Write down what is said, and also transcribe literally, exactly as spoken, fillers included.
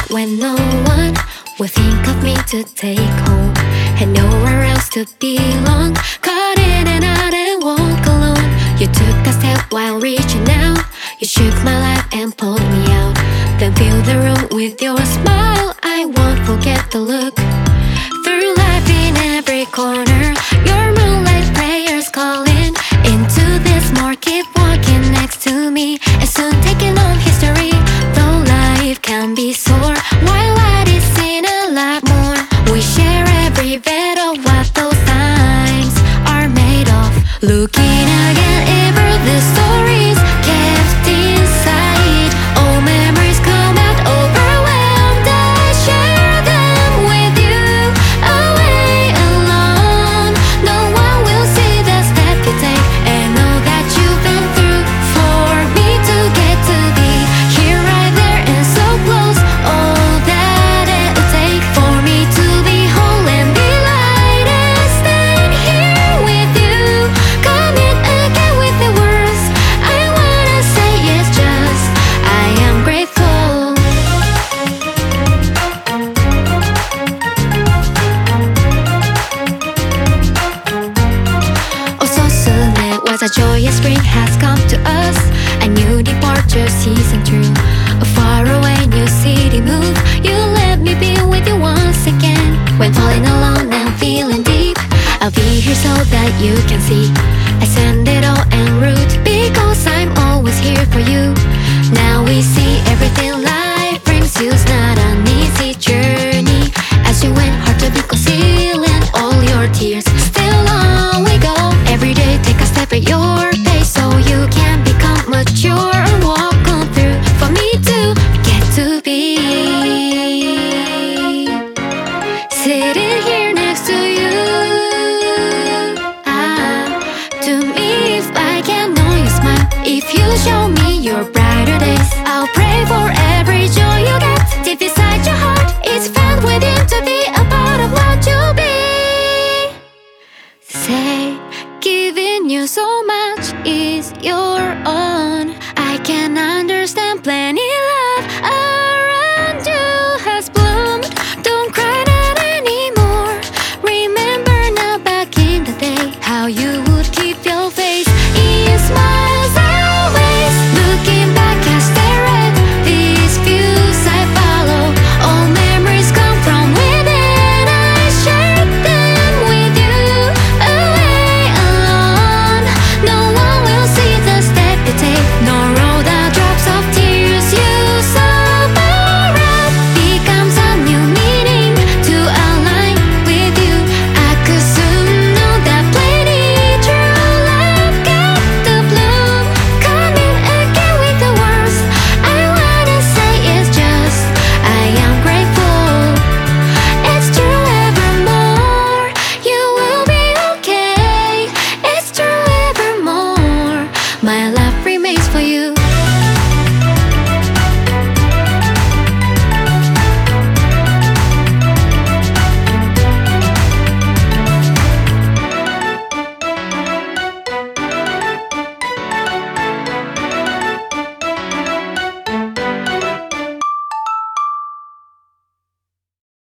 when no one will think of me to take home. Had nowhere else to belong. Caught in and out and walk alone. You took a step while reaching out. You shook my life and pulled me out. Then filled the room with your smile. I won't forget the look. Through life in every corner, your moonlight prayers calling. Into this more, keep walking next to me, and soon taking on history. Though life can be sore, while light is seen a lot more. We share every bit of what those times are made of. Looking again over the stories kept inside. All memories come out overwhelmed. I share them with you. Away alone, no one will see the step you take, and know that you've been through for me to get to be here, right there, and so close. All that it will take for me to be whole and delighted, staying here with you. Coming again with the words I wanna say is just I am grateful. Oh, so soon it was a joyous spring has come to us. A new departure season through a faraway new city move. You let me be with you once again. When falling alone and feeling deep, I'll be here so that you can see. I send it all en route because I'm always here for you. Now we see everything life brings you's not a